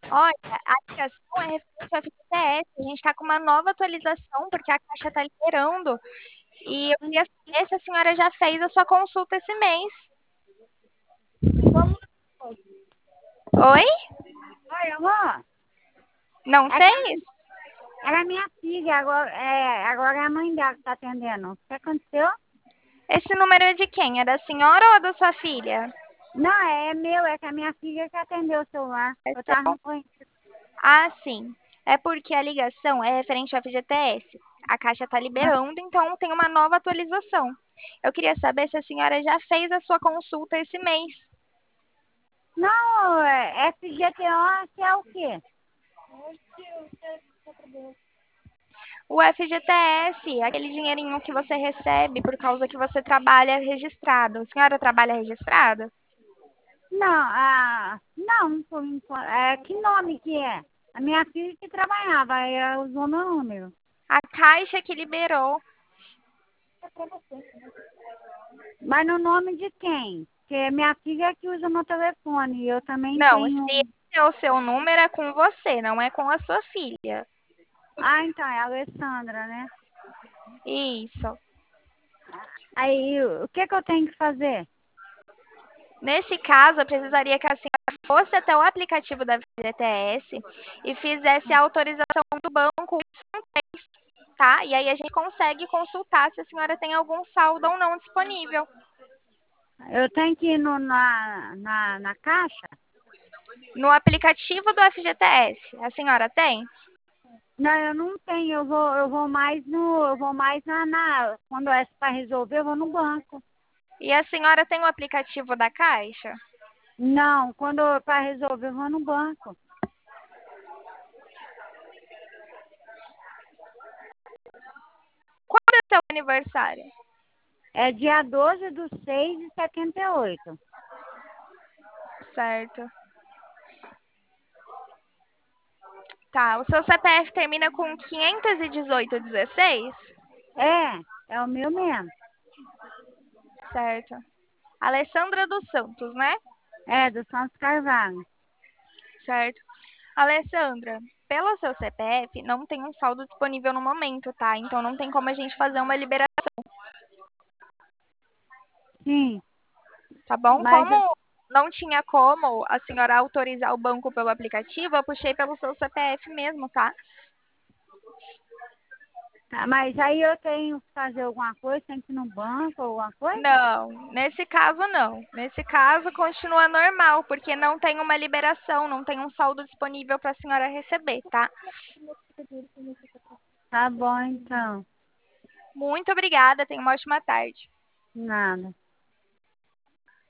Olha, a ligação é referente ao FGTS. A gente está com uma nova atualização, porque a Caixa está liberando. E eu queria saber se a senhora já fez a sua consulta esse mês. Como Oi? foi, amor? Não É que fez? ela é minha filha, agora é a mãe dela que tá atendendo. O que aconteceu? Esse número é de quem? É da senhora ou da sua filha? Não, é meu, é que a minha filha que atendeu o celular. É Eu tava seu? no banheiro. Ah, sim. É porque a ligação é referente ao FGTS. A Caixa está liberando, então tem uma nova atualização. Eu queria saber se a senhora já fez a sua consulta esse mês. Não, FGTO, que é o quê? O FGTS, aquele dinheirinho que você recebe por causa que você trabalha registrado. A senhora trabalha registrada? Não, não, por enquanto. Que nome que é? A minha filha que trabalhava, aí ela usou meu número. A Caixa que liberou. Mas no nome de quem? Porque é minha filha que usa meu telefone e eu também Não, se tenho. esse é o seu número, é com você, não é com a sua filha. Então, é a Alessandra, né? Isso. Aí, o que que eu tenho que fazer? Nesse caso, eu precisaria que a senhora fosse até o aplicativo da FGTS e fizesse a autorização do banco, tá? E aí a gente consegue consultar se a senhora tem algum saldo ou não disponível. Eu tenho que ir na caixa? No aplicativo do FGTS, a senhora tem? Não, eu não tenho, eu vou mais quando é para resolver, eu vou no banco. E a senhora tem o aplicativo da Caixa? Não, quando é para resolver, eu vou no banco. Quando é seu aniversário? É dia 12/6/78. Certo. Tá, o seu CPF termina com 51816? É o meu mesmo. Certo. Alessandra dos Santos, né? É, do Santos Carvalho. Certo. Alessandra, pelo seu CPF, não tem um saldo disponível no momento, tá? Então não tem como a gente fazer uma liberação, Sim, tá bom? mas, Como não tinha como a senhora autorizar o banco pelo aplicativo, eu puxei pelo seu CPF mesmo, tá? mas aí eu tenho que fazer alguma coisa, tenho que ir no banco, alguma coisa? Não, nesse caso não. Nesse caso continua normal, porque não tem uma liberação, não tem um saldo disponível para a senhora receber, tá? Tá bom, então. Muito obrigada, tenha uma ótima tarde. Nada.